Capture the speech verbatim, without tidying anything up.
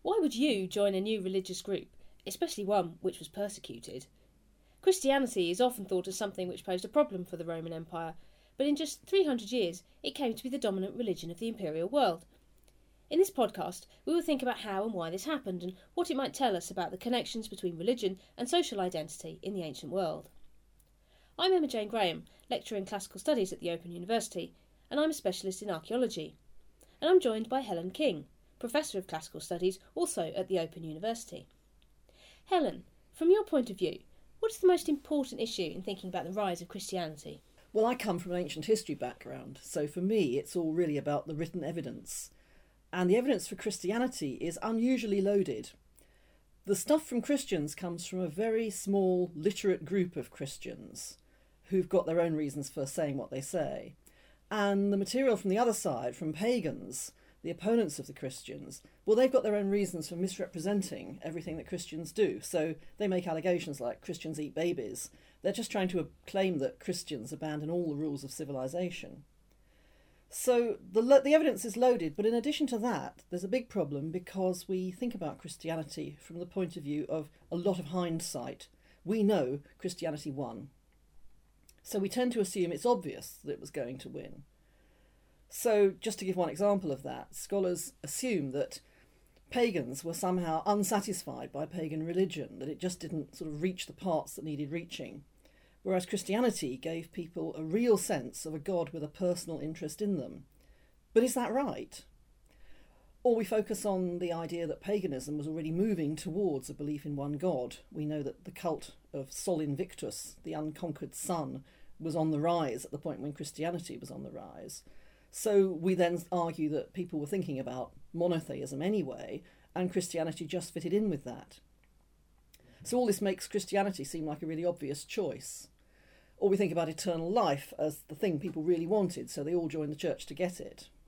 Why would you join a new religious group, especially one which was persecuted? Christianity is often thought as something which posed a problem for the Roman Empire, but in just three hundred years it came to be the dominant religion of the imperial world. In this podcast, we will think about how and why this happened and what it might tell us about the connections between religion and social identity in the ancient world. I'm Emma Jane Graham, lecturer in classical studies at the Open University, and I'm a specialist in archaeology. And I'm joined by Helen King, Professor of Classical Studies, also at the Open University. Helen, from your point of view, what is the most important issue in thinking about the rise of Christianity? Well, I come from an ancient history background, so for me it's all really about the written evidence. And the evidence for Christianity is unusually loaded. The stuff from Christians comes from a very small literate group of Christians who've got their own reasons for saying what they say. And the material from the other side, from pagans, the opponents of the Christians, well, they've got their own reasons for misrepresenting everything that Christians do. So they make allegations like Christians eat babies. They're just trying to claim that Christians abandon all the rules of civilization. So the, the evidence is loaded, but in addition to that, there's a big problem because we think about Christianity from the point of view of a lot of hindsight. We know Christianity won. So we tend to assume it's obvious that it was going to win. So just to give one example of that, scholars assume that pagans were somehow unsatisfied by pagan religion, that it just didn't sort of reach the parts that needed reaching, whereas Christianity gave people a real sense of a God with a personal interest in them. But is that right? Or we focus on the idea that paganism was already moving towards a belief in one God. We know that the cult of Sol Invictus, the unconquered sun, was on the rise at the point when Christianity was on the rise. So we then argue that people were thinking about monotheism anyway, and Christianity just fitted in with that. So all this makes Christianity seem like a really obvious choice. Or we think about eternal life as the thing people really wanted, so they all joined the church to get it.